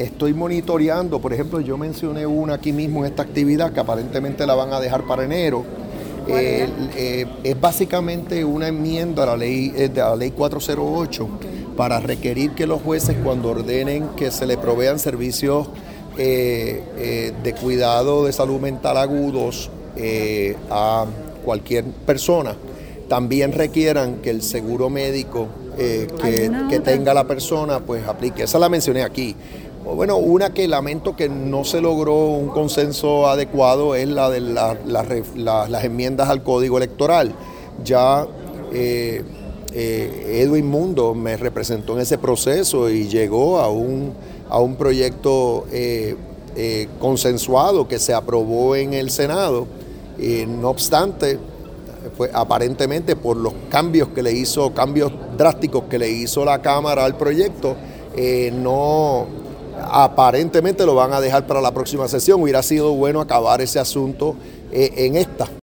estoy monitoreando, por ejemplo, yo mencioné una aquí mismo en esta actividad que aparentemente la van a dejar para enero. Es básicamente una enmienda a la ley 408 para requerir que los jueces, cuando ordenen que se le provean servicios de cuidado de salud mental agudos a cualquier persona, también requieran que el seguro médico que tenga la persona pues aplique. Esa la mencioné aquí. Bueno, una que lamento que no se logró un consenso adecuado es la de las enmiendas al Código Electoral. Ya Edwin Mundo me representó en ese proceso y llegó a un proyecto consensuado que se aprobó en el Senado. No obstante, pues aparentemente por los cambios drásticos que le hizo la Cámara al proyecto, aparentemente lo van a dejar para la próxima sesión. Hubiera sido bueno acabar ese asunto en esta.